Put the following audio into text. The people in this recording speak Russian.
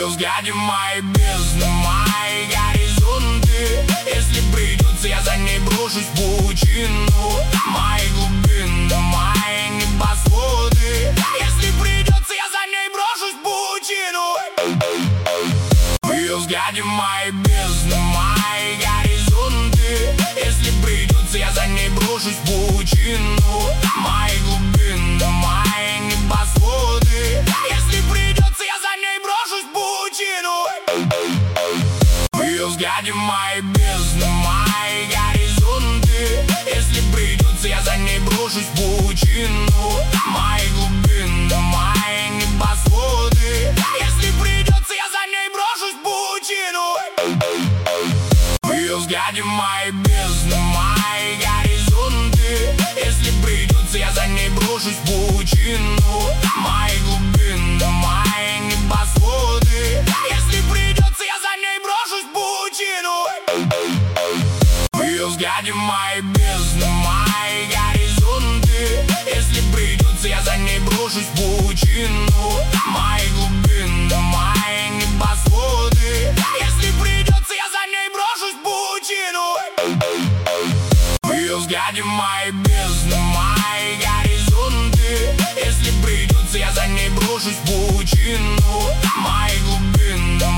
Ее взгляде мои бездны, мои горизонты. Если придется, я за ней брошусь в паутину. Мои глубины, мои небосводы. Если придется, я за ней брошусь в паутину. В ее взгляде мои бездны, мои горизонты. Если придется, я за ней брошусь в паутину. Мои глубины, мои небосводы. Если придется, я за ней брошусь в паутину. В ее взгляде мои бездны, мои горизонты. Если придется, я за ней брошусь в паутину. Мои глубины, мои небосводы. Если придется, я за ней брошусь в паутину. В ее взгляде мои бездны, мои горизонты. Если придется, я за ней брошусь в паутину. Мои глубины, мои небосводы. Если придется, я за ней брошусь в паутину. В ее взгляде мои бездны, мои горизонты. Если придется, я за ней брошусь в паутину. Мои глубины, мои небосводы. Если придется, я за ней брошусь в паутину. В ее взгляде мои бездны, мои горизонты. Если придется, я за ней брошусь в паутину. Мои глубины,